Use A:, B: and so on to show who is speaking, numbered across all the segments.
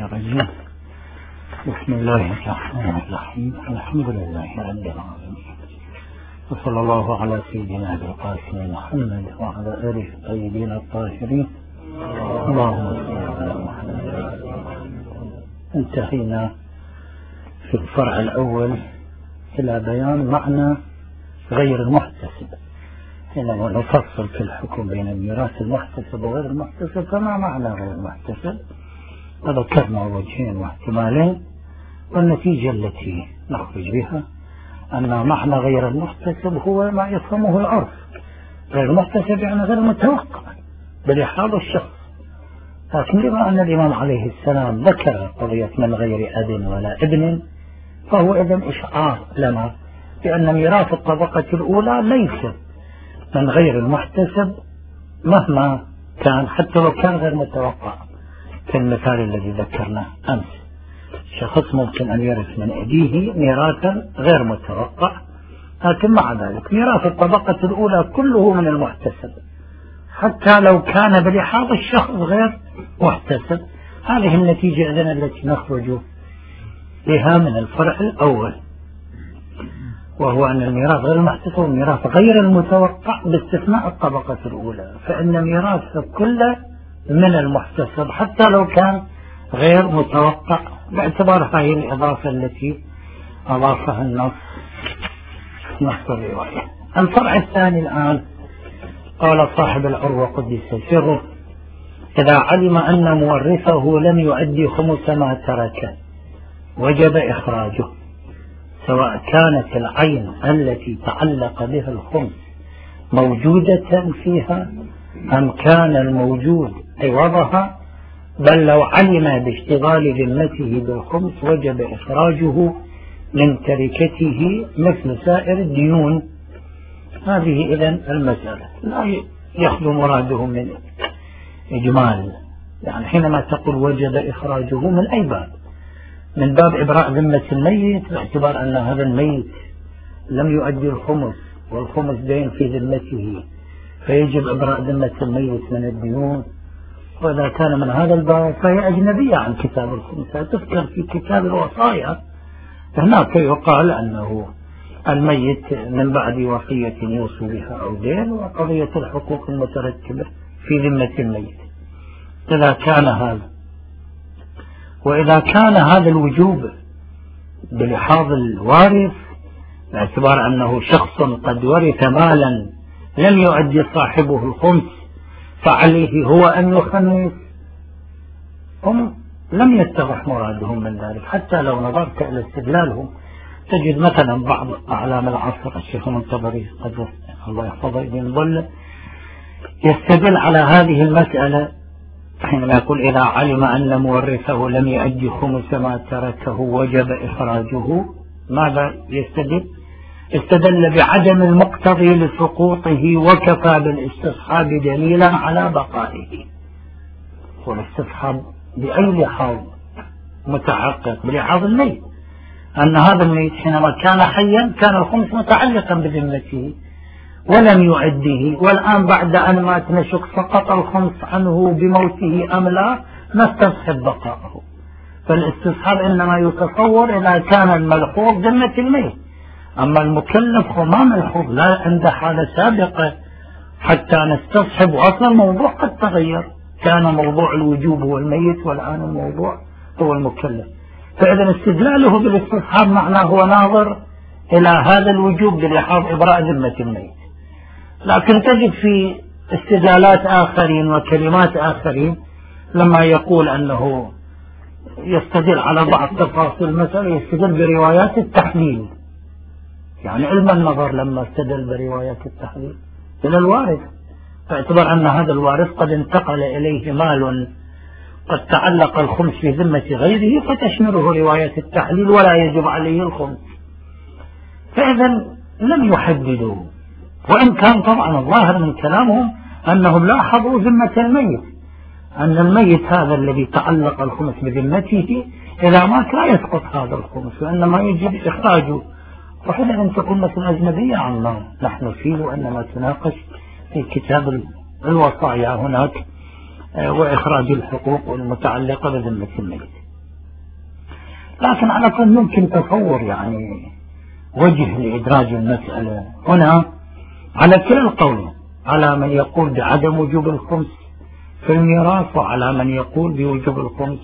A: الرجيم. بسم الله الرحمن الرحيم. الحمد لله رب العالمين، وصلى الله على سيدنا أبي القاسم محمد وعلى آله الطيبين الطاهرين. اللهم صل على محمد. انتهينا في الفرع الأول إلى بيان معنى غير المحتسب. حينما نفصل في الحكم بين الميراث المحتسب وغير المحتسب، فما معنى غير المحتسب؟ وذكرنا وجهين واحتمالين، والنتيجة التي نخرج بها أن معنى غير المحتسب هو ما يفهمه العرف. غير المحتسب يعني غير متوقع بلحاظ الشخص، لكن بما أن الإمام عليه السلام ذكر قضية من غير أب ولا ابن، فهو إذن إشعار لنا بأن ميراث الطبقة الأولى ليس من غير المحتسب مهما كان، حتى لو كان غير متوقع. في المثال الذي ذكرناه أمس، شخص ممكن أن يرث من أبيه ميراثا غير متوقع، لكن مع ذلك ميراث الطبقة الأولى كله من المحتسب حتى لو كان بلحاظ الشخص غير محتسب. هذه النتيجة إذن التي نخرج بها من الفرع الأول، وهو أن الميراث غير المحتسب والميراث غير المتوقع باستثناء الطبقة الأولى، فإن ميراث كله من المحتسب حتى لو كان غير متوقع، باعتبار هذه الإضافة التي أضافها النص الرواية. الفرع الثاني الآن، قال صاحب العروة قدس سره: إذا علم أن مورثه لم يؤدي خمس ما ترك وجب إخراجه، سواء كانت العين التي تعلق بها الخمس موجودة فيها أم كان الموجود عوضها، بل لو علم باشتغال ذمته بالخمس وجب إخراجه من تركته مثل سائر الديون. هذه إذن المسألة لا يخلو مراده من إجمال، يعني حينما تقول وجب إخراجه من أي باب؟ من باب إبراء ذمة الميت، باعتبار أن هذا الميت لم يؤدي الخمس والخمس دين في ذمته، فيجب إبراء ذمة الميت من الديون. وإذا كان من هذا الباب فهي أجنبية عن كتاب الخمس، تذكر في كتاب الوصايا. هناك يقال أنه الميت من بعد وصية يوصي بها أو دين، وقضية الحقوق المترتبة في ذمة الميت. إذا كان هذا، وإذا كان هذا الوجوب بلحاظ الوارث، باعتبار أنه شخص قد ورث مالا لم يؤدي صاحبه الخمس، فعليه هو أن يخمس. هم لم يتضح مرادهم من ذلك، حتى لو نظرت إلى استدلالهم تجد مثلا بعض أعلام العصر، الشيخ المنتبري قدر الله يحفظه ابن ظل، يستدل على هذه المسألة حينما يقول: إذا علم أن مورثه لم يؤدي خمس ما تركه وجب إخراجه. ماذا يستدل؟ استدل بعدم المقتضي لسقوطه، وكفى بالاستصحاب دليلا على بقائه. والاستصحاب بأي لحاظ متحقق؟ بلحاظ الميت، أن هذا الميت حينما كان حيا كان الخمس متعلقا بذمته ولم يؤديه، والآن بعد أن مات نشك سقط الخمس عنه بموته أم لا، نستصحب بقاءه. فالاستصحاب إنما يتصور إذا كان الملحوظ ذمة الميت، أما المكلف هو ما ملحوظ، لا عند حالة سابقة حتى نستصحب. وأصلا الموضوع قد تغير، كان موضوع الوجوب هو الميت والآن الموضوع هو المكلف، فإذا استدلاله بالاستصحاب معناه هو ناظر إلى هذا الوجوب بلحاظ إبراء ذمة الميت. لكن تجد في استدلالات آخرين وكلمات آخرين لما يقول أنه يستدل على بعض تفاصيل المسألة، يستدل بروايات التحليل، يعني علم النظر لما استدل بروايات التحليل إلى الوارث، باعتبار أن هذا الوارث قد انتقل إليه مال قد تعلق الخمس في ذمة غيره، فتشمله رواية التحليل ولا يجب عليه الخمس. فإذا لم يحددوا، وإن كان طبعا الظاهر من كلامهم أنهم لاحظوا ذمة الميت، أن الميت هذا الذي تعلق الخمس بذمته إذا مات لا يسقط هذا الخمس، وإنما يجب إخراجه. وحينئذ تكون مثل أجنبية عما نحن فيه، وإنما تناقش في كتاب الوصايا هناك، وإخراج الحقوق المتعلقة بذمة الميت. لكن على كل ممكن تصور يعني وجه لإدراج المسألة هنا على كلا القولين، على من يقول بعدم وجوب الخمس في الميراث وعلى من يقول بوجوب الخمس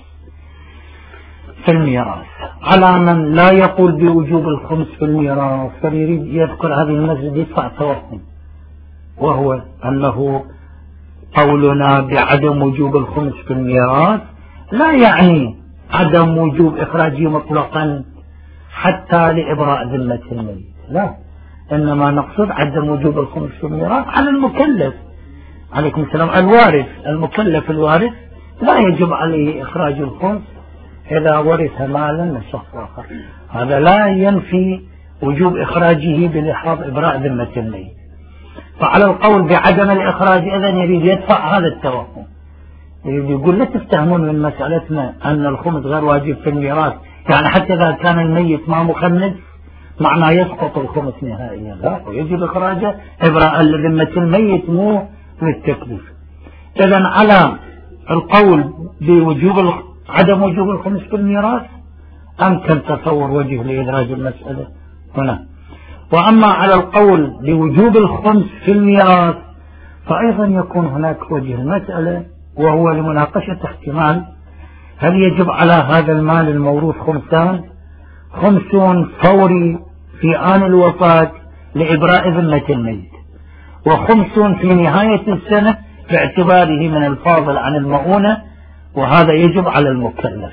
A: في الميراث. على من لا يقول بوجوب الخمس في الميراث فيريد يذكر هذه المسألة يدفع توهم، وهو أنه قولنا بعدم وجوب الخمس في الميراث لا يعني عدم وجوب إخراجه مطلقا حتى لإبراء ذمة الميت، لا، إنما نقصد عدم وجوب الخمس في الميراث على المكلف، عليكم السلام، الوارث، المكلف الوارث لا يجب عليه إخراج الخمس إذا ورث مالا من شخص آخر. هذا لا ينفي وجوب إخراجه بلحاظ إبراء ذمة الميت. فعلى القول بعدم الإخراج إذن يريد يدفع هذا التوهم، يريد يقول لا تفتهمون من مسألتنا أن الخمس غير واجب في الميراث، يعني حتى إذا كان الميت ما مخنث معناه يسقط الخمس نهائيا، لا، ويجب إخراجه إبراء ذمة الميت مو للتكليف. إذن على القول بوجوب عدم وجوب الخمس في الميراث أمكن تصور وجه لإدراج المسألة هنا. وأما على القول بوجوب الخمس في الميراث فأيضا يكون هناك وجه المسألة، وهو لمناقشة احتمال هل يجب على هذا المال الموروث خمسان، خمس فوري في آن الوفاة لإبراء ذمة الميت، وخمس في نهاية السنة باعتباره من الفاضل عن المؤونة، وهذا يجب على المكلف.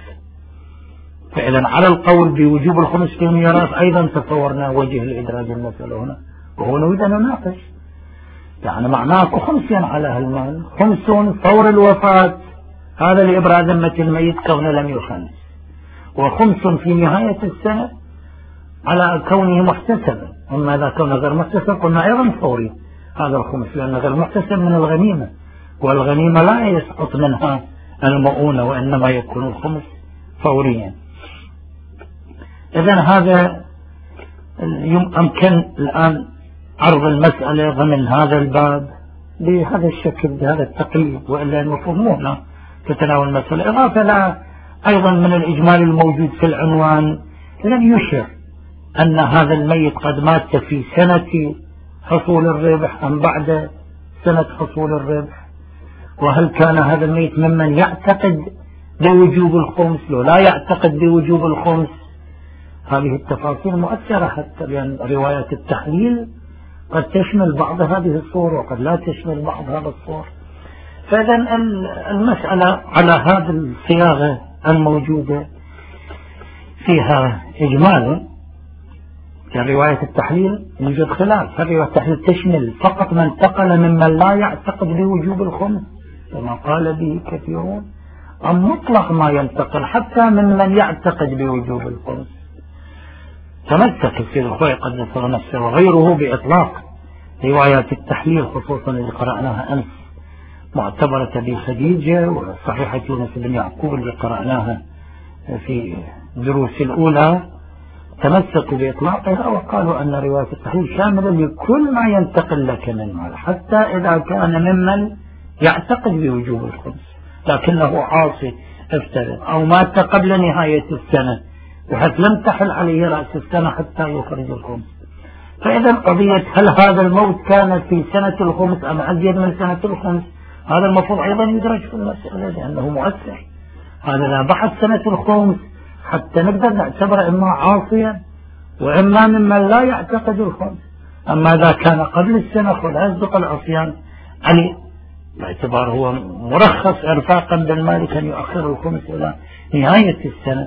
A: فإذا على القول بوجوب الخمس في الميراث أيضا تصورنا وجه لإدراج المسألة هنا، وهو نريد أن نناقش يعني معناه خمسين على هالمال، خمس فور الوفاة هذا لإبراء ذمة الميت كونه لم يخنث، وخمس في نهاية السنة على كونه محتسبا. أما إذا كونه غير محتسب قلنا أيضا فوري هذا الخمس، لأنه غير محتسب من الغنيمة، والغنيمة لا يسقط منها المؤونة وإنما يكون الخمس فوريا. إذن هذا يمكن الآن عرض المسألة ضمن هذا الباب بهذا الشكل بهذا التقييد، وإلا المفروض مو هنا تتناول المسألة. إضافة لا أيضا من الإجمال الموجود في العنوان لم يشر أن هذا الميت قد مات في سنة حصول الربح أم بعد سنة حصول الربح، وهل كان هذا الميت ممن يعتقد بوجوب الخمس لو لا يعتقد بوجوب الخمس. هذه التفاصيل مؤثرة حتى لأن روايات التحليل قد تشمل بعض هذه الصور وقد لا تشمل بعض هذا الصور. فإذا المسألة على هذه الصياغة الموجودة فيها إجمال. يعني رواية التحليل يوجد خلاف، رواية التحليل تشمل فقط من انتقل ممن لا يعتقد بوجوب الخمس كما قال به كثيرون، أم مطلق ما ينتقل حتى ممن يعتقد بوجوب الخمس. تمسك السيد الخوي قدس نفسه وغيره بإطلاق روايات التحليل، خصوصا اللي قرأناها أمس معتبرة بخديجة وصحيحة يونس بن يعقوب اللي قرأناها في دروس الأولى، تمسكوا بإطلاقها وقالوا أن رواية التحليل شاملة لكل ما ينتقل لك من مال، حتى إذا كان ممن يعتقد بوجوب الخمس لكنه عاصي افترض أو مات قبل نهاية السنة بحيث لم تحل عليه رأس السنة حتى يخرج الخمس. فإذا قضية هل هذا الموت كان في سنة الخمس أم أزيد من سنة الخمس، هذا المفروض أيضا يدرج في المسألة لأنه مؤثر. هذا لا بحث سنة الخمس حتى نقدر نعتبر إما عاصيا وإما ممن لا يعتقد الخمس. أما إذا كان قبل السنة فلا يصدق العصيان عليه باعتبار هو مرخص إرفاقا بالمالك أن يؤخر الخمس إلى نهاية السنة.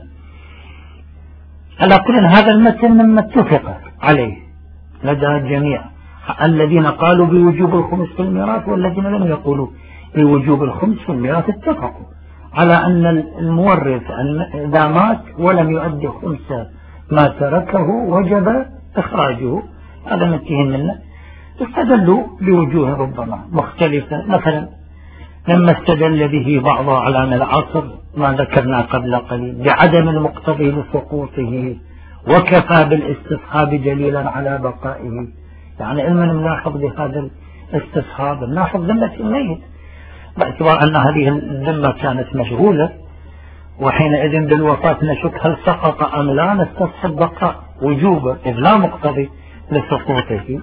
A: على كل هذا المتن مما اتفق عليه لدى الجميع الذين قالوا بوجوب الخمس في الميراث والذين لم يقولوا بوجوب الخمس في الميراث اتفقوا على أن المورث إذا مات ولم يؤدي خمس ما تركه وجب إخراجه. هذا منتهي منه. استدلوا بوجوه ربما مختلفة، مثلا لما استدل به بعض علماء العصر ما ذكرنا قبل قليل بعدم المقتضي لسقوطه وكفى بالاستصحاب دليلا على بقائه. يعني علما نلاحظ بهذا الاستصحاب نلاحظ ذمة الميت باعتبار أن هذه الذمة كانت مشغولة وحينئذ بالوفاة نشك هل سقط أم لا، نستصحب بقاء وجوبه إذ لا مقتضي لسقوطه.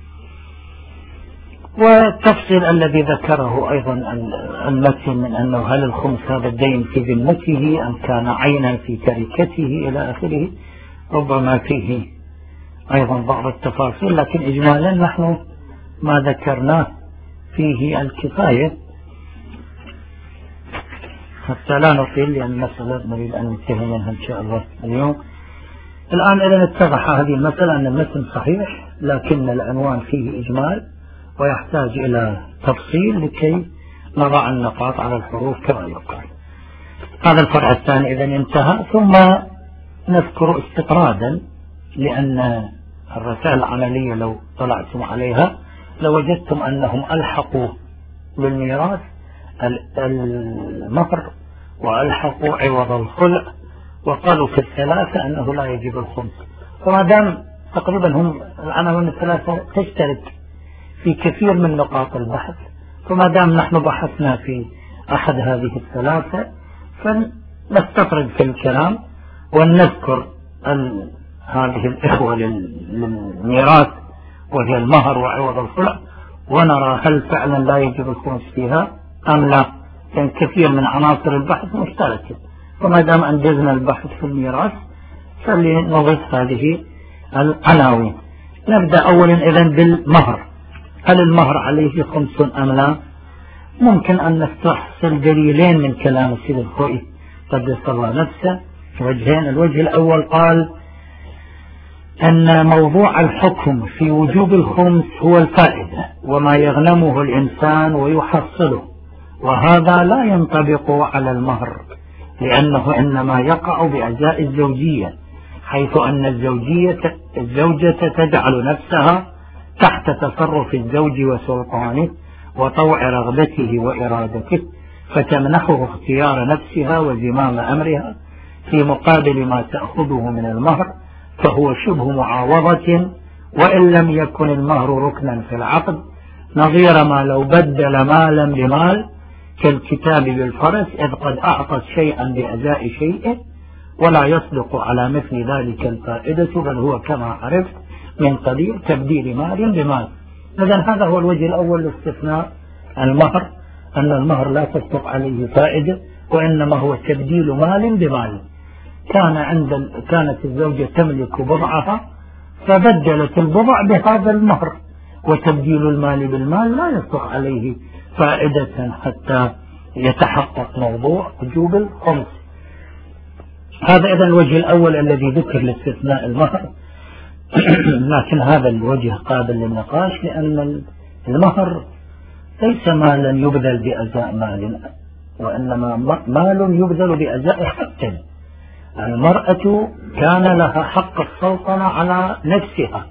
A: والتفصيل الذي ذكره أيضا المتن من أنه هل الخمس هذا الدين في ذمته أم كان عينا في تركته إلى آخره، ربما فيه أيضا بعض التفاصيل، لكن إجمالا نحن ما ذكرناه فيه الكفاية حتى لا نطيل، لأن المسألة نريد أن ننتهي منها إن شاء الله اليوم. الآن إذا اتضح هذه المسألة أن المتن صحيح لكن العنوان فيه إجمال ويحتاج إلى تفصيل لكي نضع النقاط على الحروف كما يقال. هذا الفرع الثاني إذا انتهى، ثم نذكر استطرادا، لأن الرسائل العملية لو طلعتم عليها لوجدتم أنهم ألحقوا بالميراث المهر وألحقوا عوض الخلع، وقالوا في الثلاثة أنه لا يجب الخمس. وما دام تقريبا هم العناوين الثلاثة تشترك في كثير من نقاط البحث، فما دام نحن بحثنا في أحد هذه الثلاثة فنستطرد في الكلام ونذكر هذه الإخوة للميراث وهي المهر وعوض الخلع، ونرى هل فعلا لا يجب الخمس فيها أم لا، لأن كثير من عناصر البحث مشتركة. وما دام أنجزنا البحث في الميراث فلنضيف هذه العناوين. نبدأ أولا إذن بالمهر. هل المهر عليه خمس أم لا؟ ممكن أن نستحصل دليلين من كلام السيد الخوئي قدس الله نفسه في وجهين. الوجه الأول قال أن موضوع الحكم في وجوب الخمس هو الفائدة وما يغنمه الإنسان ويحصله، وهذا لا ينطبق على المهر، لأنه إنما يقع بأجزاء الزوجية، حيث أن الزوجة تجعل نفسها تحت تصرف الزوج وسلطانه وطوع رغبته وإرادته، فتمنحه اختيار نفسها وزمام أمرها في مقابل ما تأخذه من المهر، فهو شبه معاوضة وإن لم يكن المهر ركنا في العقد، نظير ما لو بدل مالا بمال كالكتاب بالفرس، إذ قد أعطت شيئا بأداء شيء ولا يصدق على مثل ذلك الفائدة، بل هو كما عرفت من قبيل تبديل مال بمال. إذن هذا هو الوجه الأول لاستثناء المهر، أن المهر لا تصدق عليه فائدة وإنما هو تبديل مال بمال. كانت الزوجة تملك بضعها فبدلت البضع بهذا المهر، وتبديل المال بالمال لا يصدق عليه فائدة حتى يتحقق موضوع وجوب الخمس. هذا إذن الوجه الأول الذي ذكر لاستثناء المهر. لكن هذا الوجه قابل للنقاش، لأن المهر ليس مالا يبذل بأزاء مال، وإنما مال يبذل بأزاء حق. المرأة كان لها حق السلطنة على نفسها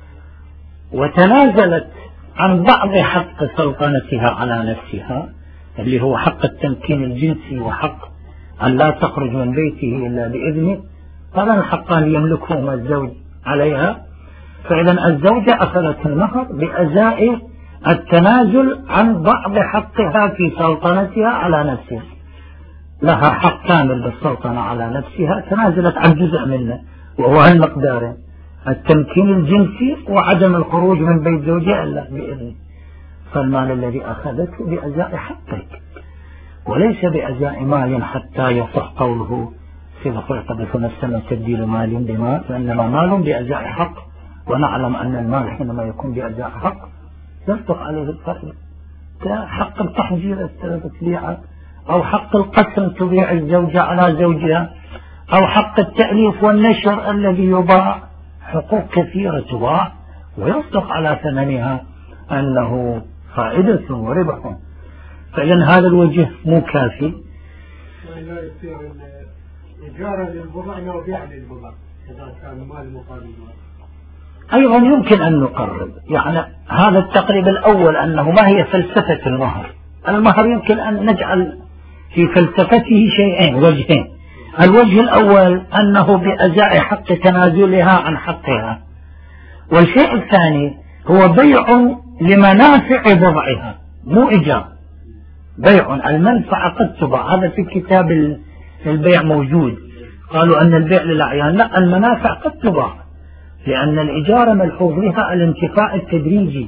A: وتنازلت عن بعض حق سلطنتها على نفسها، اللي هو حق التمكين الجنسي وحق أن لا تخرج من بيته إلا بإذنه. هذا الحقان يملكهما الزوج عليها، فإذا الزوجة أخذت المهر بأزاء التنازل عن بعض حقها في سلطنتها على نفسها. لها حق كامل بالسلطنة على نفسها، تنازلت عن جزء منه وهو المقدار التمكين الجنسي وعدم الخروج من بيت زوجها إلا بإذنه. فالمال الذي أخذته بأزاء حقك وليس بأزاء مال حتى يصح قوله في قد فنسمى تبديل مال بمال، فإنما مال بأزاء حق، ونعلم أن المال حينما يكون بأزاء حق يصدق عليه الفائدة، كحق التحجير تبيع، أو حق القسم تبيع الزوجة على زوجها، أو حق التأليف والنشر الذي يباع. حقوق كثيرة تباع ويصدق على ثمنها أنه فائدة وربح. فإذن هذا الوجه مو كافي.
B: لا يصير إجارة للبضع وبيع للبضع إذا كان مال مقابل مال.
A: أيضا يمكن أن نقرب، يعني هذا التقريب الأول أنه ما هي فلسفة المهر. المهر يمكن أن نجعل في فلسفته شيئين، وجهين. الوجه الأول أنه بأزاء حق تنازلها عن حقها، والشيء الثاني هو بيع لمنافع بضعها، مو إيجار. بيع المنفعة قد تباع، هذا في كتاب البيع موجود. قالوا أن البيع للأعيان، لا، المنافع قد تباع، لأن الإجارة ملحوظ لها الانتفاع التدريجي،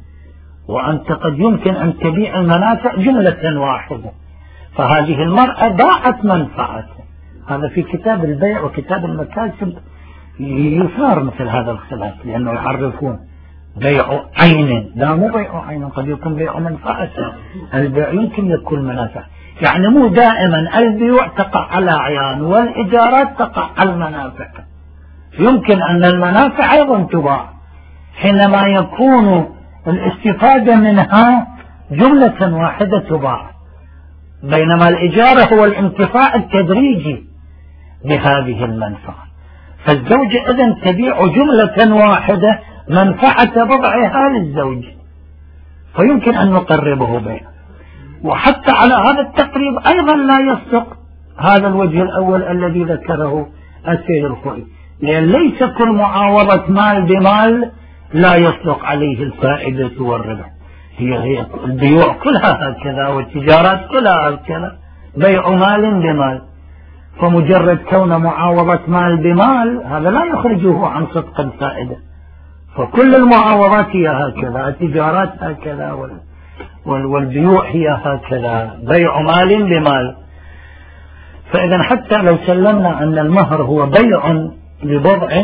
A: وأنت قد يمكن أن تبيع المنافع جملة واحدة، فهذه المرأة باعت منفعتها. هذا في كتاب البيع وكتاب المكاسب يثار مثل هذا الخلاف، لأنه يعرفون بيع عين، لا مو بيع عين، قد يكون بيع منفعة. البيع يمكن يكون منافع، يعني مو دائما البيوع تقع على أعيان والإجارات تقع على المنافع. يمكن أن المنافع أيضا تباع حينما يكون الاستفادة منها جملة واحدة تباع، بينما الإجارة هو الانتفاع التدريجي بهذه المنفعة. فالزوجة إذن تبيع جملة واحدة منفعة بضعها للزوج، فيمكن أن نقربه بيع. وحتى على هذا التقريب أيضا لا يصدق هذا الوجه الأول الذي ذكره السيد الخوئي، لأن ليس كل معاوضة مال بمال لا يصدق عليه الفائدة والربح. هي البيوع كلها هكذا والتجارات كلها هكذا، بيع مال بمال، فمجرد كون معاوضة مال بمال هذا لا يخرجه عن صدق الفائدة. فكل المعاوضات هي هكذا، التجارات هكذا، والبيوع هي هكذا، بيع مال بمال. فإذا حتى لو سلمنا أن المهر هو بيع لبضع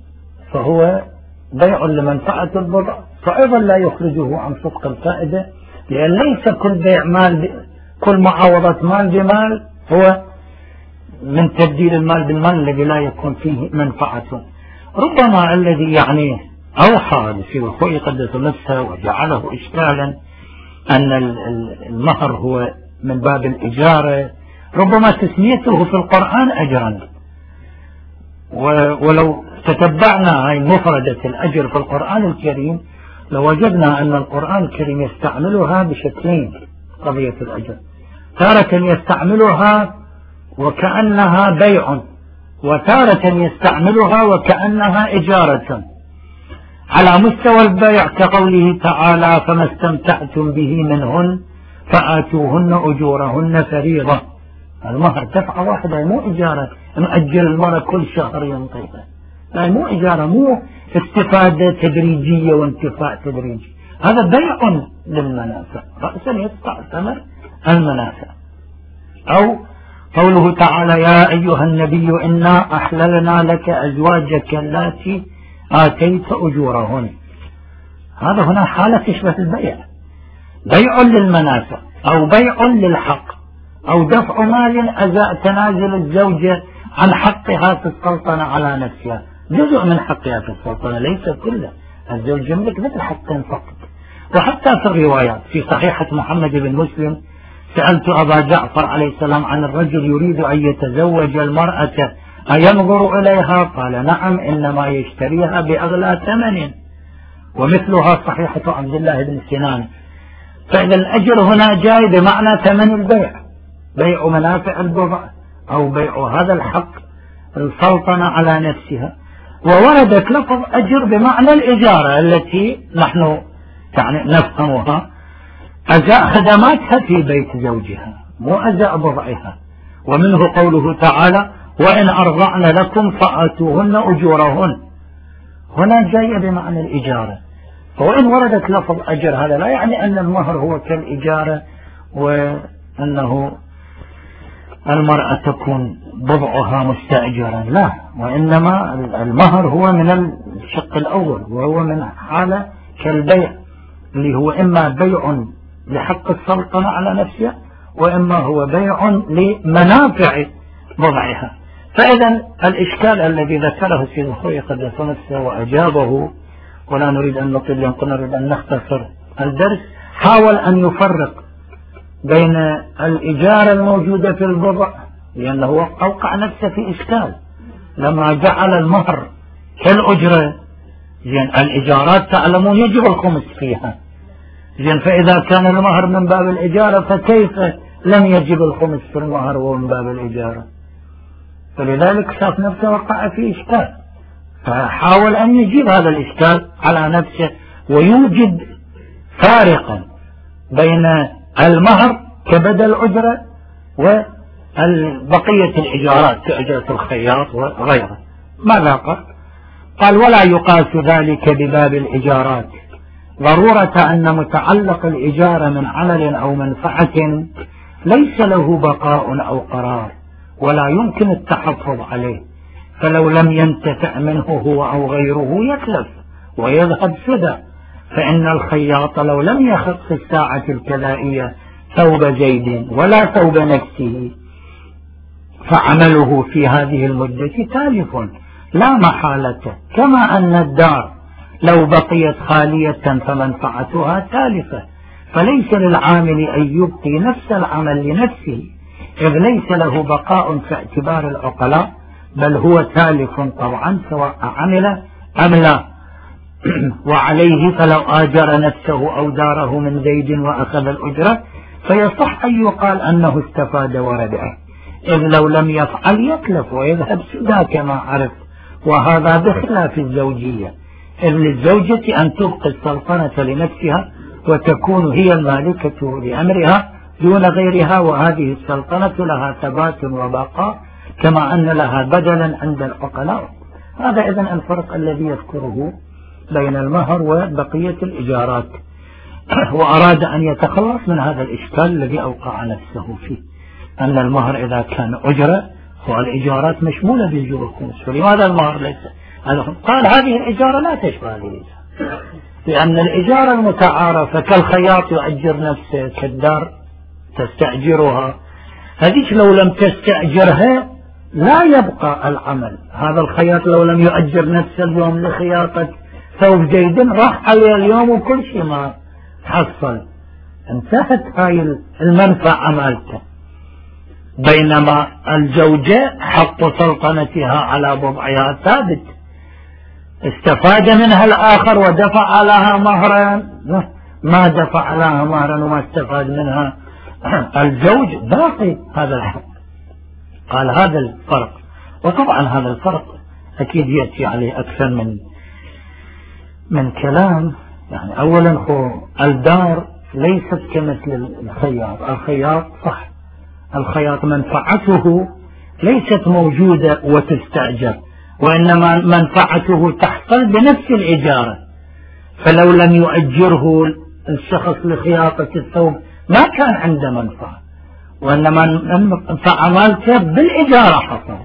A: فهو بيع لمنفعة البضع، فأيضا لا يخرجه عن صدق الفائدة، لأن ليس كل بيع مال كل معاوضة مال بمال هو من تبديل المال بالمال الذي لا يكون فيه منفعة. ربما الذي يعني أوحى لسيد الخوئي قدس نفسه وجعله إشكالا أن المهر هو من باب الإجارة، ربما تسميته في القرآن أجرا، ولو تتبعنا هاي مفردة الأجر في القرآن الكريم لوجدنا أن القرآن الكريم يستعملها بشكلين. قضية الأجر تارة يستعملها وكأنها بيع، وتارة يستعملها وكأنها إجارة. على مستوى البيع كقوله تعالى فما استمتعتم به منهن فآتوهن أجورهن فريضة. المهر دفعة واحدة، مو إجارة نأجل المرة كل شهر ينطيها، لا مو إجارة، مو استفادة تدريجية وانتفاع تدريجي، هذا بيع للمنافع، رأسا يدفع ثمر المنافع. أو قوله تعالى يا أيها النبي إنا أحللنا لك أزواجك اللاتي آتيت أجورهن، هذا هنا حالة تشبه البيع، بيع للمنافع أو بيع للحق أو دفع مال أزاء تنازل الزوجة عن حقها في السلطنة على نفسها، جزء من حقها في السلطنة ليس كله، الزوج يملك مثل حقين فقط. وحتى في الروايات في صحيحة محمد بن مسلم سألت أبا جعفر عليه السلام عن الرجل يريد أن يتزوج المرأة أينظر إليها؟ قال نعم إنما يشتريها بأغلى ثمن، ومثلها صحيحة عبد الله بن سنان. فإذا الأجر هنا جاي بمعنى ثمن البيع، بيع منافع البضع أو بيع هذا الحق السلطنة على نفسها. ووردت لفظ أجر بمعنى الإجارة التي نحن يعني نفهمها، أزاء خدماتها في بيت زوجها مو أزاء بضعها. ومنه قوله تعالى وإن أرضعن لكم فآتوهن أجورهن، هنا جاية بمعنى الإجارة. وإن وردت لفظ أجر هذا لا يعني أن المهر هو كالإجارة وأنه المرأة تكون بضعها مستأجرا، لا، وإنما المهر هو من الشق الأول، وهو من حالة كالبيع اللي هو إما بيع لحق السلطنة على نفسها وإما هو بيع لمنافع بضعها. فإذا الإشكال الذي ذكره السيد الخوئي قدس نفسه وأجابه، ولا نريد أن نطيل لأن نريد أن نختصر الدرس، حاول أن يفرق بين الإجارة الموجودة في البضع، لأنه أوقع نفسه في إشكال لما جعل المهر كالأجرة. زين الإجارات تعلمون يجب الخمس فيها، زين فإذا كان المهر من باب الإجارة فكيف لم يجب الخمس في المهر وهو من باب الإجارة؟ فلذلك شاف نفسه وقع في إشكال، فحاول أن يجيب هذا الإشكال على نفسه ويوجد فارقا بين المهر كبدل أجرة بقية الإيجارات كأجرة الخياط وغيره. ماذا قال ولا يقاس ذلك بباب الإيجارات، ضرورة أن متعلق الإجارة من عمل أو منفعة ليس له بقاء أو قرار ولا يمكن التحفظ عليه، فلو لم ينتفع منه هو أو غيره يتلف ويذهب سدى. فإن الخياط لو لم يخط في الساعة الكلائية ثوب زيد ولا ثوب نفسه فعمله في هذه المدة تالف لا محالة، كما أن الدار لو بقيت خالية فمنفعتها تالفة، فليس للعامل أن يبقي نفس العمل لنفسه إذ ليس له بقاء في اعتبار العقلاء، بل هو تالف طبعا سواء عمل أم لا. وعليه فلو آجر نفسه أو داره من زيد وأخذ الأجرة فيصح أن يقال أنه استفاد وربحه، إذ لو لم يفعل يتلف ويذهب سدى كما عرف، وهذا بخلاف الزوجية، إذ للزوجة أن تبقي السلطنة لنفسها وتكون هي المالكة لأمرها دون غيرها، وهذه السلطنة لها ثبات وبقاء كما أن لها بدلا عند العقلاء. هذا إذن الفرق الذي يذكره بين المهر وبقية الإيجارات، وأراد أن يتخلص من هذا الإشكال الذي أوقع نفسه فيه، أن المهر إذا كان أجرة والإيجارات مشمولة بالجور الخمس، فلماذا المهر ليس؟ قال هذه الإجارة لا تشبه هذه الإجارة، لأن الإجارة المتعارفة كالخياط يؤجر نفسه، كالدار تستأجرها، هذيك لو لم تستأجرها لا يبقى العمل. هذا الخياط لو لم يؤجر نفسه اليوم لخياطة ثوب جيد راح عليه اليوم وكل شيء ما حصل، انتهت هاي المنفعة مالته. بينما الزوجة حق سلطنتها على بضعها ثابت، استفاد منها الآخر ودفع لها مهرا، ما دفع لها مهرا وما استفاد منها الزوج باقي هذا الحق. قال هذا الفرق، وطبعا هذا الفرق أكيد يأتي عليه أكثر من كلام. يعني أولا الدار ليست كمثل الخياط، الخياط صح، الخياط منفعته ليست موجودة وتستأجر، وإنما منفعته تحصل بنفس الإجارة، فلو لم يؤجره الشخص لخياطة الثوب ما كان عنده منفعة، وإنما منفعة مالته بالإجارة حصلت.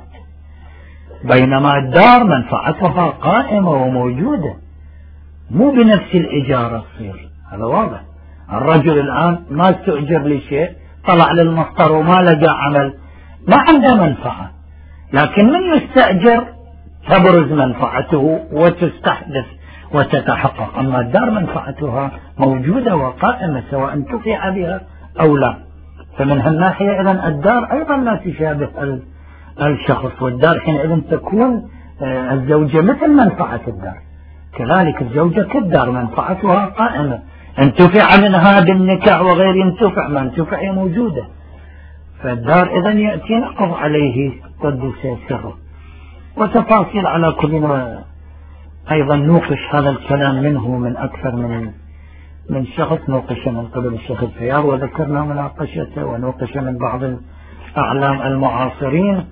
A: بينما الدار منفعتها قائمة وموجودة مو بنفس الإجارة تصير. هذا واضح. الرجل الآن ما استؤجر لشيء، طلع للمصدر وما لقى عمل، ما عنده منفعة، لكن من يستأجر تبرز منفعته وتستحدث وتتحقق. أما الدار منفعتها موجودة وقائمة سواء انتفع بها أو لا، فمن هالناحية إذن الدار أيضا لا تشابه الشخص، والدار حينئذ تكون الزوجة مثل منفعة الدار، كذلك الزوجة كالدار منفعتها قائمة، انتفع منها بالنكاح وغير ينتفع، ما انتفع موجودة. فالدار إذن يأتي نقض عليه قدس سره. وتفاصيل على كل أيضا نوقش هذا الكلام منه من أكثر من شخص، نوقش من قبل الشيخ الفياض وذكرنا مناقشته، ونوقش من بعض الأعلام المعاصرين.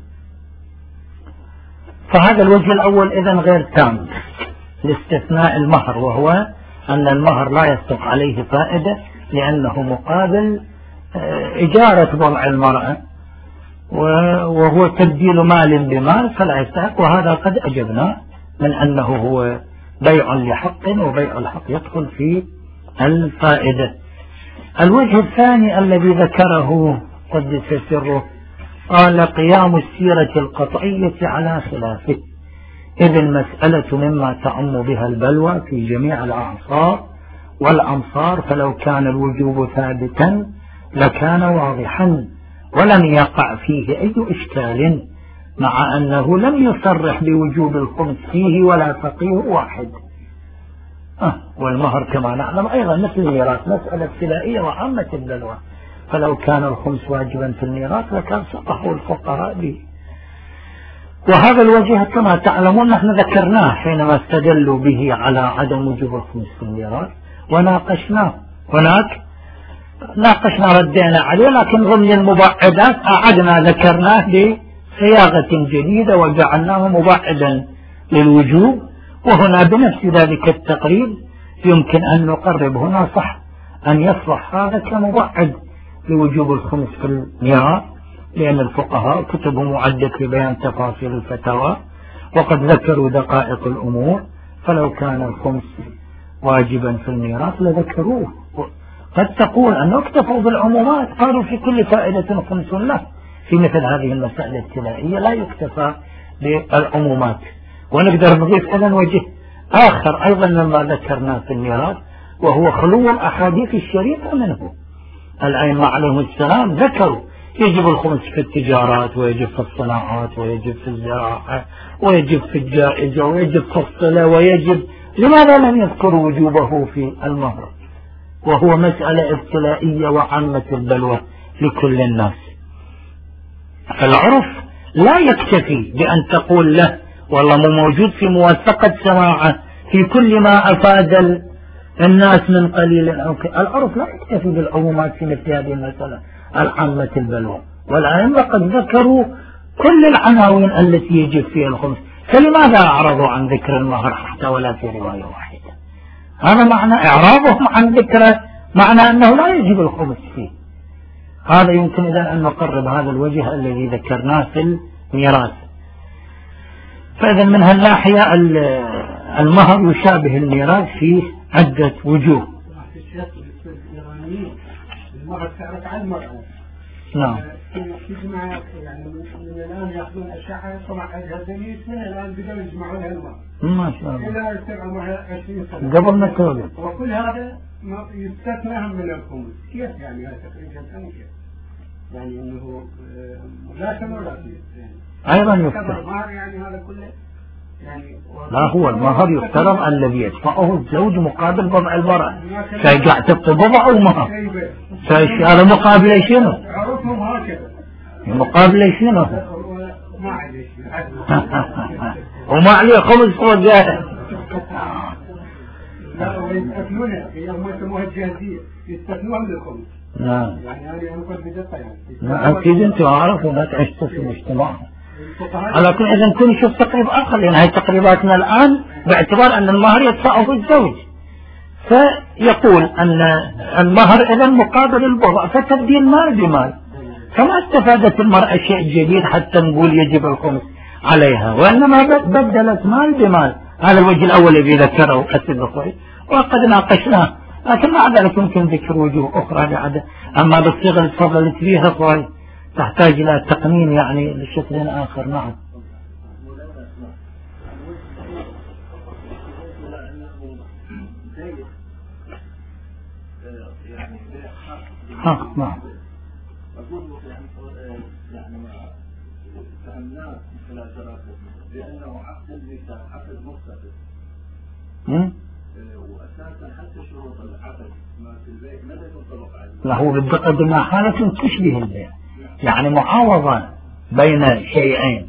A: فهذا الوجه الأول إذن غير تام لاستثناء المهر، وهو أن المهر لا يصدق عليه فائدة لأنه مقابل إجارة بضع المرأة، وهو تبديل مال بمال فلا يستحق، وهذا قد أجبنا من أنه هو بيع لحق، وبيع الحق يدخل في الفائدة. الوجه الثاني الذي ذكره قدس سره قال قيام السيرة القطعية على خلافه، إذ المسألة مما تعم بها البلوى في جميع الأعصار والأمصار، فلو كان الوجوب ثابتا لكان واضحا ولم يقع فيه أي إشكال، مع أنه لم يصرح بوجوب الخمس فيه ولا فقيه واحد. والمهر كما نعلم أيضا مثل الميراث مسألة ابتلائية وعامة البلوى، فلو كان الخمس واجبا في الميراث لكان سقحه الفقراء به. وهذا الوجه كما تعلمون نحن ذكرناه حينما استدلوا به على عدم وجوب الخمس في الميراث وناقشناه. هناك ناقشنا ردينا عليه، لكن ضمن المبعدات أعدنا ذكرناه بصياغة جديدة وجعلناه مبعدا للوجوب. وهنا بنفس ذلك التقريب يمكن أن نقرب، هنا صح أن يصلح هذا كمبعد لوجوب الخمس في الميراث، لأن الفقهاء كتبهم معدة في بيان تفاصيل الفتاوى وقد ذكروا دقائق الأمور، فلو كان الخمس واجبا في الميراث لذكروه. قد تقول أنه اكتفوا بالعمومات، قالوا في كل فائدة خمس له. في مثل هذه المسائل الابتلائية لا يكتفى بالعمومات. ونقدر نضيف إذن وجه آخر أيضا مما ذكرنا في الميراث، وهو خلو الأحاديث الشريفة منه. الأئمة عليهم السلام ذكروا يجب الخمس في التجارات، ويجب في الصناعات، ويجب في الزراعة، ويجب في الجائزة، ويجب في الصلاة، ويجب. لماذا لم يذكروا وجوبه في المهر وهو مسألة ابتلائية وعامة البلوى لكل الناس؟ العرف لا يكتفي بأن تقول له والله مو موجود في موثقة سماعة في كل ما أفاد الناس من قليل أو العرف لا يكتفي بالعمومات في مثل هذه المسألة العامة البلوى. والأئمة قد ذكروا كل العناوين التي يجب فيها الخمس، فلماذا أعرضوا عن ذكر المهر حتى ولا في رواية واحدة؟ هذا معنى إعراضهم عن ذكره، معنى أنه لا يجب الخمس فيه. هذا يمكن إذن أن نقرب هذا الوجه الذي ذكرناه في الميراث. فإذا من هالناحية المهر يشابه الميراث في عدة وجوه.
B: المهر تعرف عن المرأة.
A: نعم.
B: يعني من الآن يأخذون أشعة طبعا الهزمية، من الآن بدأوا يجمعون المهر.
A: ما شاء الله.
B: إلى عمرها 20 سنة.
A: قبل ما تولد.
B: وكل هذا يستثنى من الخمس. كيف يعني هذا تقريبا كيف؟ يعني إنه لا كم ولا كيف يعني.
A: أيضا يفترض.
B: المهر يعني هذا كله. يعني
A: لا هو المهر يفترض الذي يدفعه الزوج مقابل بضع المرأة. سيقع تبقى بضع أو مهر؟ هذا مقابل شنو؟
B: عرفهم هكذا.
A: مقابل شنو؟
B: ما عليه.
A: وما عليه خمس رجال.
B: لا ويستثنونه يوم يسموها الجاهزية يستثنوها من الخمس.
A: نعم.
B: يعني أنا أقول بدقة يعني.
A: أكيد أنتم عارفوا ما تعيشوا في المجتمع. على كل إذا كل شوف تقريب آخر، لأن هاي تقريباتنا الآن باعتبار أن المهر يدفعه الزوج، فيقول أن المهر إذا مقابل البضع، فتبديل مال بمال، فما استفادت المرأة شيء جديد حتى نقول يجب الخمس عليها، وإنما بدلت مال بمال. هذا الوجه الأول الذي ذكره أسد أخوي وقد ناقشناه، لكن مع ذلك يمكن ذكر وجوه أخرى بعد. أما بالصيغة اللي تفضلت فيها أخوي تحتاج إلى تقنين يعني بشكل آخر. نعم. نعم.
C: فهمناه من خلال دراستنا لأنه عقد النكاح عقد مختلف، وأساسا حتى شروط العقد ما في البيع ماذا ينطبق عليه؟
A: لا هو بالدقة بما حالة تشبه البيع، يعني معاوضة بين شيئين،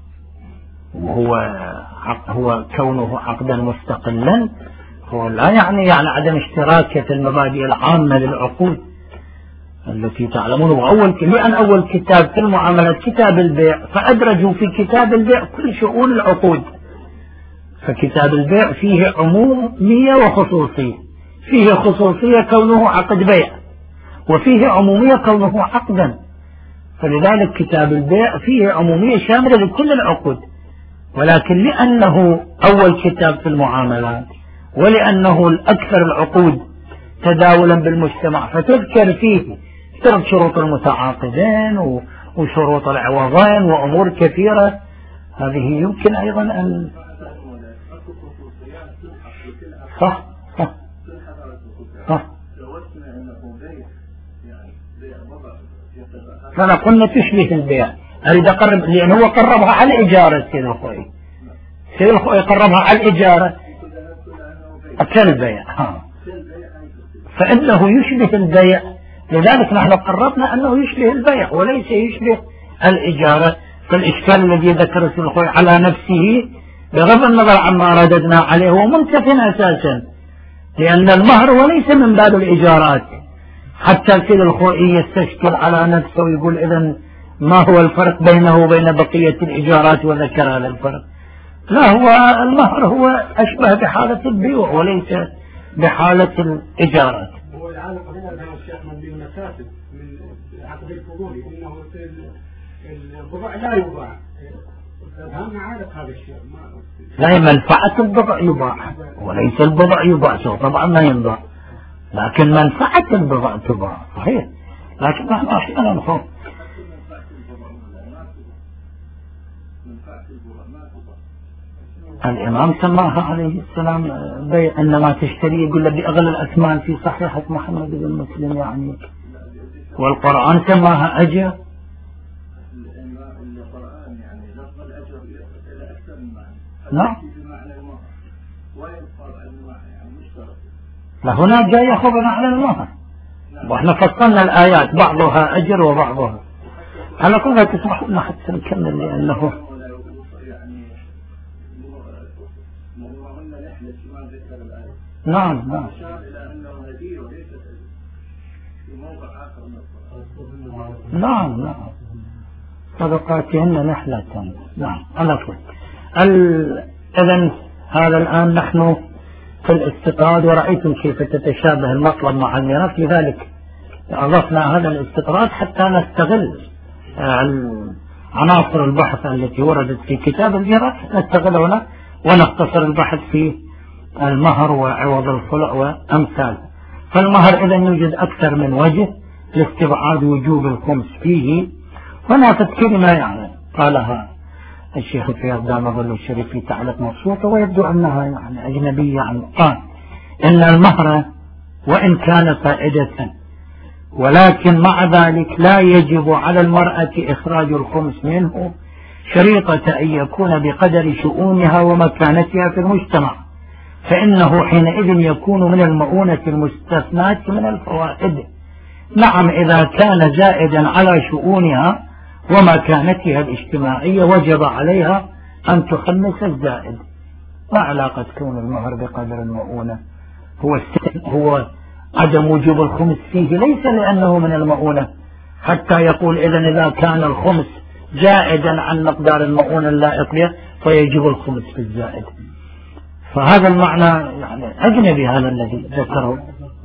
A: وهو كونه عقدا مستقلا هو لا يعني عدم اشتراكه في المبادئ العامة للعقود التي تعلمون. لأن أول كتاب في المعاملات كتاب البيع، فأدرجوا في كتاب البيع كل شؤون العقود. فكتاب البيع فيه عمومية وخصوصية، فيه خصوصية كونه عقد بيع، وفيه عمومية كونه عقدا. فلذلك كتاب البيع فيه عمومية شاملة لكل العقود، ولكن لأنه أول كتاب في المعاملات ولأنه الأكثر العقود تداولا بالمجتمع فتذكر فيه اشترط شروط المتعاقدين وشروط العوضين وأمور كثيرة. هذه يمكن أيضا أن صح. فأنا قلنا تشبه البيع، أريد أقرب لأن هو قربها على الإجارة. سيد الخوي قربها على الإجارة كالبيع، فإنه يشبه البيع. لذلك نحن قررنا أنه يشبه البيع وليس يشبه الإجارة. فالإشكال الذي ذكره سيد الخوي على نفسه بغض النظر عما رددنا عليه هو منتف أساسا، لأن المهر وليس من باب الإجارات، حتى السيد الخوئي يستشكل على نفسه ويقول إذن ما هو الفرق بينه وبين بقية الإيجارات، وذكر هذا الفرق. لا، هو المهر هو أشبه بحالة البيوع وليس بحالة الإيجارات.
B: هو العالم هو الشيخ من المكاتب من عقد الفضولي إنه البضع لا يباع. فهم عارف هذا الشيء.
A: لا، منفعة البضع يباع وليس البضع يباع، طبعا ما ينباع، لكن منفعة البضع تباع صحيح، لكن نحن أحيانا نخوف. الإمام سماها عليه السلام بيع، إنما تشتري يقول له بأغلى الأثمان في صحيحة محمد بن مسلم يعني، والقرآن سماها أجر.
C: القرآن يعني لفظ الأجر إلى أكثر من معنى.
A: نعم.
B: هنا
A: جاي يأخذنا على المهر، واحنا فصلنا الآيات بعضها أجر وبعضها. على كل حال تسمحوا لنا حتى نكمل لأنه نعم نعم نعم نعم صدقاتهن نحلة. نعم على كل. إذن هذا الآن نحن في الاستطراد، ورأيتم كيف تتشابه المطلب مع الميراث، لذلك أضفنا هذا الاستطراد حتى نستغل عناصر البحث التي وردت في كتاب الميراث، نستغل هنا ونختصر البحث في المهر وعوض الخلع وأمثاله. فالمهر إذن يوجد أكثر من وجه لاستبعاد وجوب الخمس فيه. هناك كلمة يعني قالها الشيخ فياض دام ظل الشريف في تعليق مبسوطة، ويبدو أنها يعني أجنبية عن قال إن المهر وإن كان فائدة، ولكن مع ذلك لا يجب على المرأة إخراج الخمس منه شريطة أن يكون بقدر شؤونها ومكانتها في المجتمع، فإنه حينئذ يكون من المؤونة المستثناة من الفوائد. نعم، إذا كان زائدا على شؤونها ومكانتها الاجتماعية وجب عليها أن تخمس الزائد. ما علاقة كون المهر بقدر المؤونة؟ هو عدم وجوب الخمس فيه ليس لأنه من المؤونة حتى يقول إذا كان الخمس زائدا عن مقدار المؤونة اللائق به فيجب الخمس في الزائد. فهذا المعنى يعني أجنبي هذا الذي ذكره.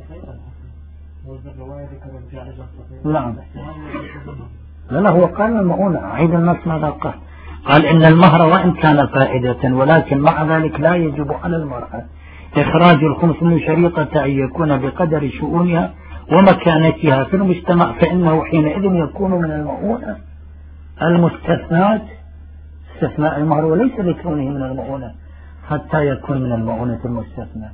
A: نعم. لا هو قال المؤونة. أعيد النص ماذا قال؟ قال إن المهر وإن كان فائدة، ولكن مع ذلك لا يجب على المرأة إخراج الخمس من شريطة أن يكون بقدر شؤونها ومكانتها في المجتمع، فإنه حينئذ يكون من المؤونة المستثنات، استثناء المهر وليس بكونه من المؤونة حتى يكون من المؤونة المستثنى.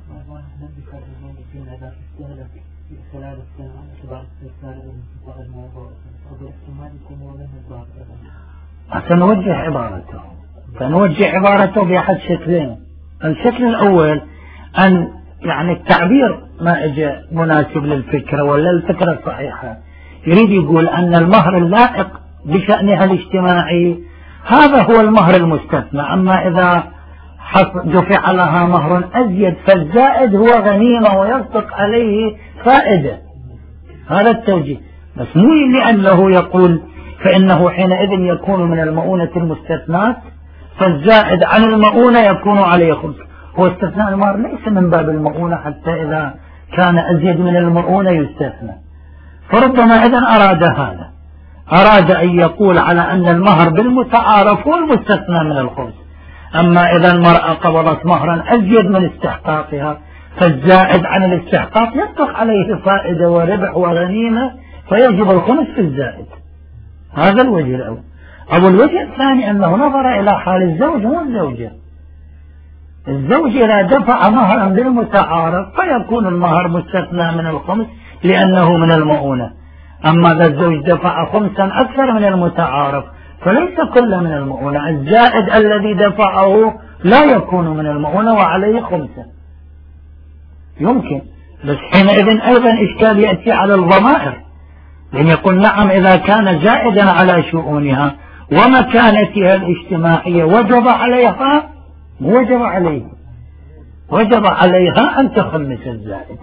A: سنوجه عبارته بأحد شكلين. الشكل الأول أن يعني التعبير ما اجى مناسب للفكرة ولا الفكرة الصحيحة، يريد يقول أن المهر اللائق بشأنها الاجتماعي هذا هو المهر المستثنى، أما إذا دفع لها مهر أزيد فالزائد هو غنيمة ويصدق عليه فائدة. هذا التوجيه، بس مو لأنه يقول فإنه حينئذ يكون من المؤونة المستثنات فالزائد عن المؤونة يكون عليه خمس. هو استثناء المهر ليس من باب المؤونة حتى إذا كان أزيد من المؤونة يستثنى. فربما إذن أراد هذا، أراد أن يقول على أن المهر بالمتعارف هو المستثنى من الخمس، أما إذا المرأة قبضت مهرا أزيد من استحقاقها فالزائد عن الاستحقاق يطلق عليه فائدة وربح وغنيمة فيجب الخمس في الزائد. هذا الوجه الأول. أو الوجه الثاني أنه نظر إلى حال الزوج والزوجة. الزوج إذا دفع مهرا بالمتعارف فيكون المهر مستثنى من الخمس لأنه من المؤونة، أما إذا الزوج دفع خمسا أكثر من المتعارف فليس كل من المؤونة، الزائد الذي دفعه لا يكون من المؤونة وعليه خمسة. يمكن، بس حينئذ أيضا إشكال يأتي على الضمائر، لأن يقول نعم إذا كان زائدا على شؤونها ومكانتها الاجتماعية وجب عليها أن تخمس الزائد.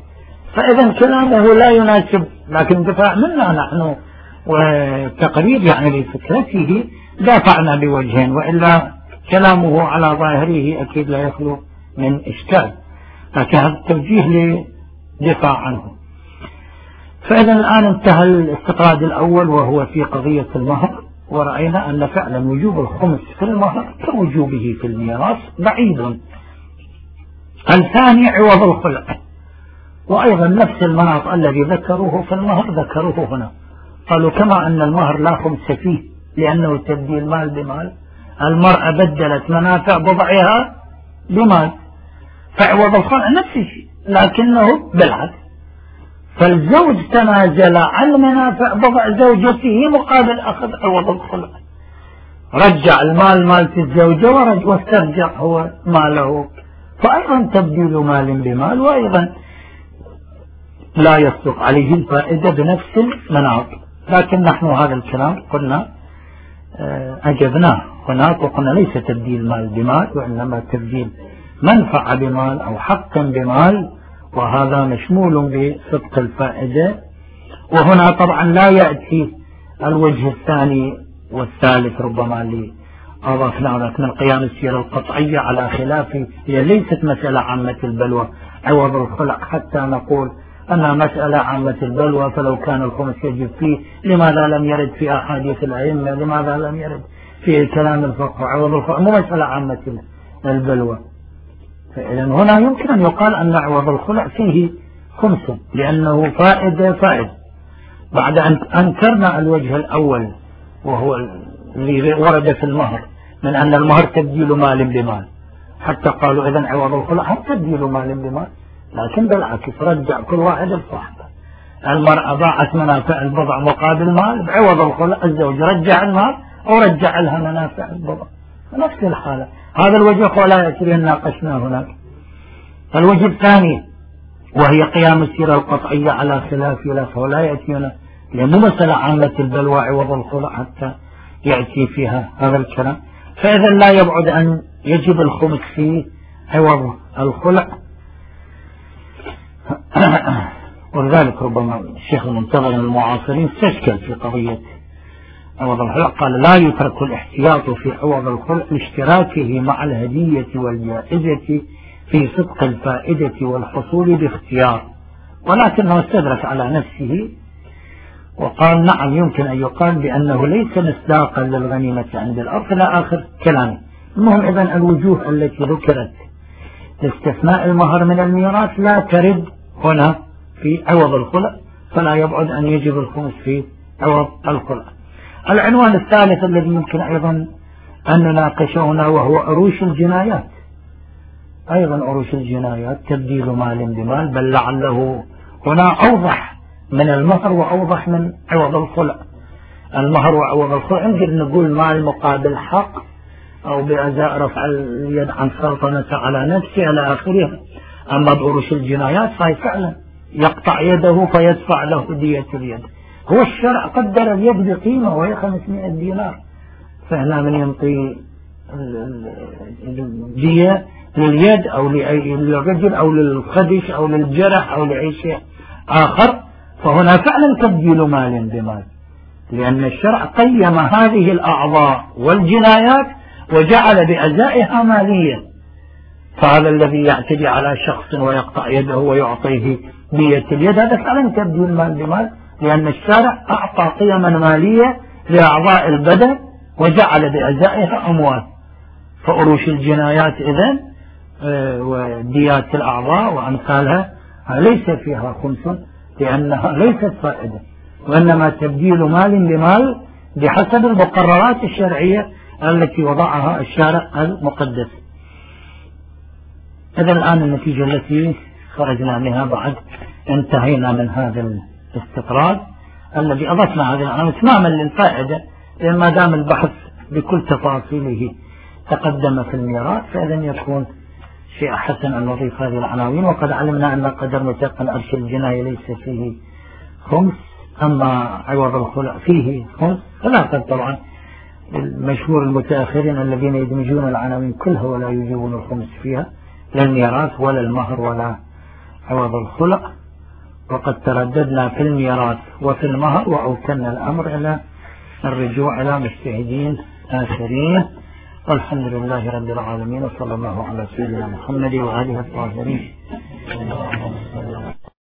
A: فإذا كلامه لا يناسب، لكن دفاع منا نحن وتقريب يعني لفكرته دافعنا بوجهين، وإلا كلامه على ظاهره أكيد لا يخلو من إشكال، لكن هذا التوجيه لدفاع عنه. فإذا الآن انتهى الاستطراد الأول وهو في قضية المهر، ورأينا أن فعلا وجوب الخمس في المهر كوجوبه في الميراث بعيد. الثاني عوض الخلع، وأيضا نفس المناط الذي ذكروه في المهر ذكروه هنا، قالوا كما أن المهر لا خمس فيه لأنه تبديل مال بمال، المرأة بدلت منافع بضعها بمال، فعوض الخلع نفس الشيء لكنه بالعكس، فالزوج تنازل عن منافع بضع زوجته مقابل أخذ عوض الخلع، رجع المال مالت الزوجة واسترجع هو ماله، فأيضا تبديل مال بمال، وأيضا لا يصدق عليه الفائدة بنفس المناط. لكن نحن هذا الكلام قلنا أجبناه هناك وقلنا ليس تبديل مال بمال، وإنما تبديل منفعة بمال أو حقا بمال، وهذا مشمول بصدق الفائدة. وهنا طبعا لا يأتي الوجه الثاني والثالث ربما اللي أضفنا لك من قيام السيرة القطعية على خلاف، هي ليست مسألة عامة البلوى عوض الخلع حتى نقول أنها مسألة عامة البلوى، فلو كان الخمس يجب فيه لماذا لم يرد في أحاديث الأئمة، لماذا لم يرد في كلام الفقه عوض الخلع، مو مسألة عامة البلوى. فإذا هنا يمكن أن يقال أن عوض الخلع فيه خمس لأنه فائدة. بعد أن أنكرنا الوجه الأول وهو الذي ورد في المهر من أن المهر تبديل مال بمال، حتى قالوا إذن عوض الخلع تبديل مال بمال، لكن بالعكس رجع كل واحد لصاحبه، المرأة باعت منافع البضع مقابل مال، بعوض الخلع الزوج رجع المال ورجع لها منافع البضع، نفس الحالة. هذا الوجه ولا يأتي ناقشناه هناك. الوجه الثاني وهي قيام السيرة القطعية على خلاف له، ولا يأتينا لأنه مسألة عامة البلوى عوض الخلع حتى يأتي فيها هذا الكلام. فإذا لا يبعد أن يجب الخمس فيه عوض الخلع. ولذلك ربما الشيخ المنتظر المعاصرين استشكل في قضية عوض الخلع، قال لا يترك الاحتياط في عوض الخلع لاشتراكه مع الهدية والجائزة في صدق الفائدة والحصول باختيار، ولكنه استدرك على نفسه وقال نعم يمكن أن يقال بأنه ليس مصداقا للغنيمة عند الأرض إلى آخر كلامه. المهم إذن الوجوه التي ذكرت لاستثناء المهر من الميراث لا ترد هنا في عوض الخلع، فلا يبعد أن يجب الخمس في عوض الخلع. العنوان الثالث الذي يمكن أيضا أن نناقشه هنا وهو عروش الجنايات. أيضا عروش الجنايات تبديل مال بمال، بل لعله هنا أوضح من المهر وأوضح من عوض الخلع. المهر وعوض الخلع نقدر نقول مال مقابل حق أو بأزاء رفع اليد عن سلطنة على نفسه إلى آخره. أما بعروش الجنايات فهي فعلا يقطع يده فيدفع له دية اليد. هو الشرع قدر اليد بقيمة وهي 500 دينار، فهنا من ينطي دية لليد أو للرجل أو للخدش أو للجرح أو لأي شيء آخر، فهنا فعلا تبديل مال بمال، لأن الشرع قيم هذه الأعضاء والجنايات وجعل بأزائها مالية. فهذا الذي يعتدي على شخص ويقطع يده ويعطيه دية اليد هذا فعلا تبديل مال بمال، لأن الشرع أعطى قيما مالية لأعضاء البدن وجعل بأزائها أموال. فأروش الجنايات إذن وديات الأعضاء وأمثالها ليس فيها خمس لأنها ليست فائدة، وإنما تبديل مال بمال بحسب المقررات الشرعية التي وضعها الشارع المقدس. إذا الآن النتيجة التي خرجنا منها بعد انتهينا من هذا الاستطراد الذي أضفنا هذه العناوين إتماما للفائدة، لأن ما دام البحث بكل تفاصيله تقدم في الميراث فإذا يكون شيء حسن أن نضيف هذه العناوين. وقد علمنا أن قدر متقن أرش الجناية ليس فيه خمس، أما عوض الخلع فيه خمس. ثلاثة طبعا المشهور المتأخرين الذين يدمجون العناوين كلها ولا يجيبون الخمس فيها، لا الميراث ولا المهر ولا عوض الخلع. وقد ترددنا في الميراث وفي المهر وأوكلنا الأمر إلى الرجوع إلى مجتهدين آخرين. والحمد لله رب العالمين، وصلى الله على سيدنا محمد وآله الطاهرين.